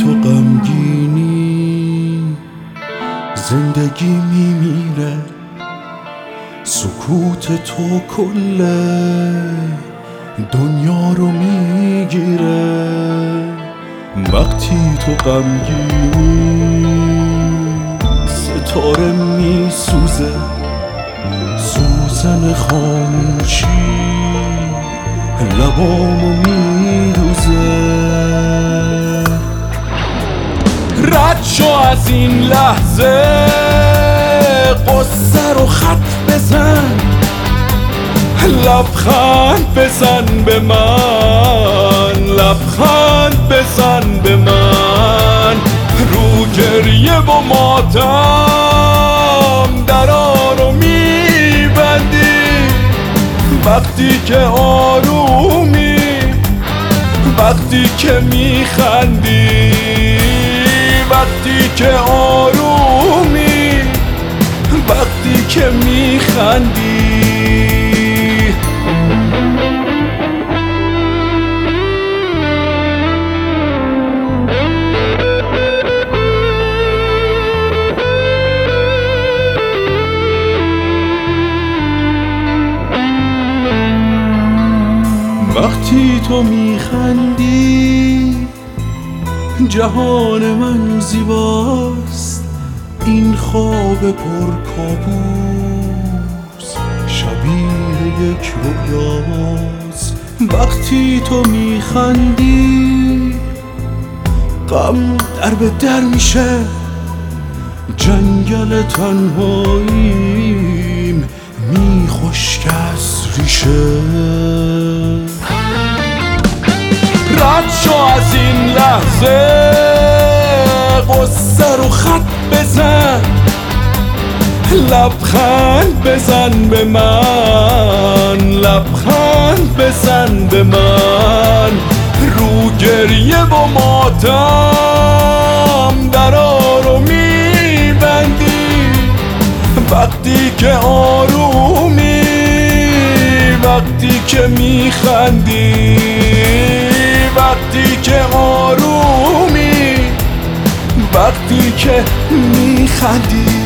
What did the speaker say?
تو غمگینی زندگی میمیره، سکوت تو کل دنیا رو میگیره. وقتی تو غمگینی ستاره میسوزه، سوزن خاموشی لبامو میدوزه. رد شو از این لحظه، قصه رو خط بزن، لبخند بزن به من، لبخند بزن به من. رو گریه و ماتم درا رو میبندی، وقتی که آرومی، وقتی که میخندی، وقتی که آرومی، وقتی که میخندی. وقتی تو میخندی جهان من زیباست، این خواب پر کابوس شبیه یک رویاست. وقتی تو میخندی غم در به در میشه، جنگل تنهاییم میخشک از ریشه. رد شو از این لحظه، قصه رو خط بزن، لبخند بزن به من، لبخند بزن به من. رو گریه و ماتم درا رو میبندی، وقتی که آرومی، وقتی که میخندی، وقتی که آرومی، وقتی که میخندی.